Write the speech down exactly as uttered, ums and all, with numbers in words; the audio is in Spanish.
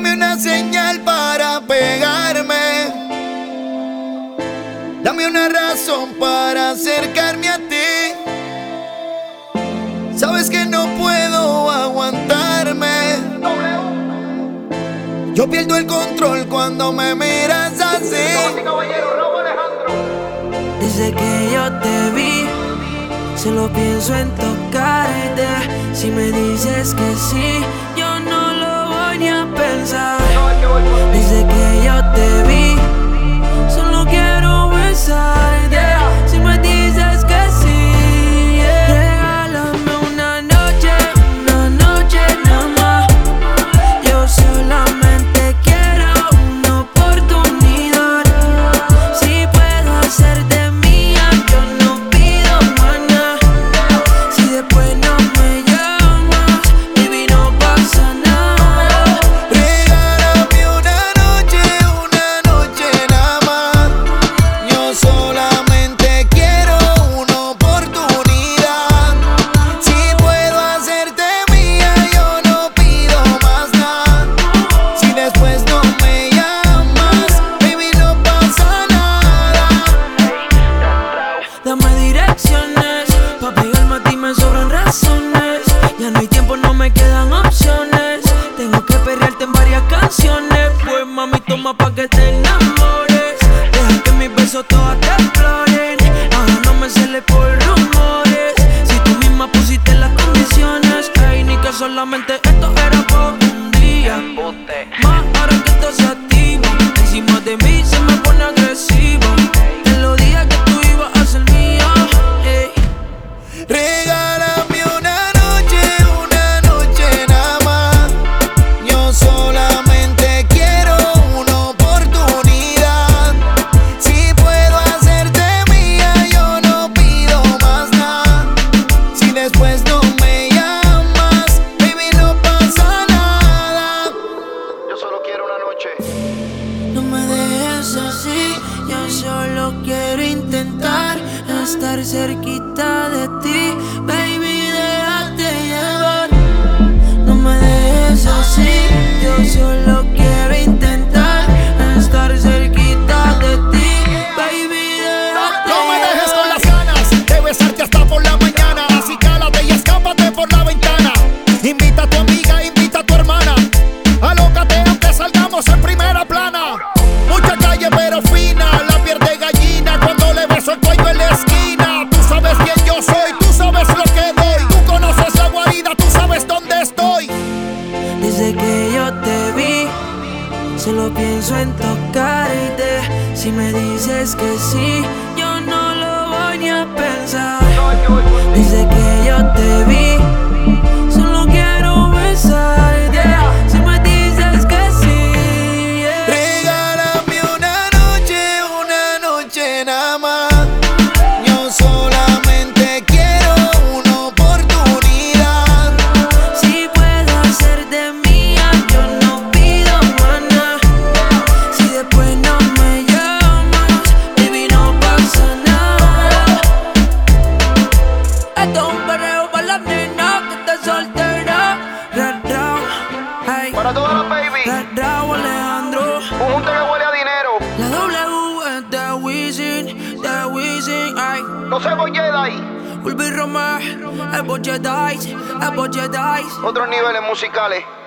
Dame una señal para pegarme. Dame una razón para acercarme a ti. Sabes que no puedo aguantarme. Yo pierdo el control cuando me miras así. Desde que yo te vi, solo pienso en tocarte. Si me dices que sí, yo no lo voy ni a pensar. Desde que yo te vi, solo quiero besarte. Si me dices que sí, yeah. Regálame una noche, una noche nada más. Yo solamente quiero una oportunidad. Si puedo hacerte mía, yo no pido más nada. Si después no me llamas, baby, no pasa nada. Regálame una noche, una noche nada más. Yo solamente quiero una oportunidad. Si puedo hacerte mía, yo no pido más nada. Si después no me llamas, baby, no pasa nada. Dame direcciones, pa' pegarme a ti me sobran razones. Ya no hay tiempo, no me quedan opciones. Tengo que perrearte en varias canciones. Pues mami, toma pa' que te enamores. Deja que mis besos todas te exploren. Ahora no me celes por rumores. Si tú misma pusiste las condiciones, ey, ni que solamente esto era por un día. Más ahora que esto se activa, encima de mí se me pone agresivo. Te lo dije que tú ibas a ser mía, ey. Regálame una noche, una noche nada más. Yo solamente quiero una oportunidad. Si puedo hacerte mía, yo no pido más nada. Si después no me llamas, baby, no pasa nada. Yo solo quiero una noche. No me dejes así, yo solo quiero intentar estar cerquita de ti, baby, déjate llevar. No me dejes así, yo solo quiero intentar estar cerquita de ti, baby, déjate No me dejes con llevar. las ganas de besarte hasta por la mañana. Así cálate y escápate por la ventana. Invita a tu amiga, invita a tu hermana. Alócate aunque salgamos en primera plana. Mucha calle pero fina, la piel de gallina cuando le beso el cuello en la esquina. Tú sabes quién yo soy, tú sabes lo que doy. Tú conoces la guarida, tú sabes dónde estoy. Desde que yo te vi, solo pienso en tocarte. Si me dices que sí, yo no lo voy ni a pensar. Desde que yo te vi, solo quiero besarte. Si me dices que sí, yeah. Regálame una noche, una noche nada más. Yo solamente quiero una oportunidad. Si puedo hacerte mía, yo no pido más nada. Si después no me llamas, baby, no pasa nada. Esto es un perreo para las nenas que está soltera. Red Raw, ay, Para todas las baby, Red Raw, Alejandro. un junte que huele a dinero. La W es de Wisin, de Wisin, ay. No se voy ahí. Ulvi Romer, el Boche Dice, el Boche Dice. Otros niveles musicales.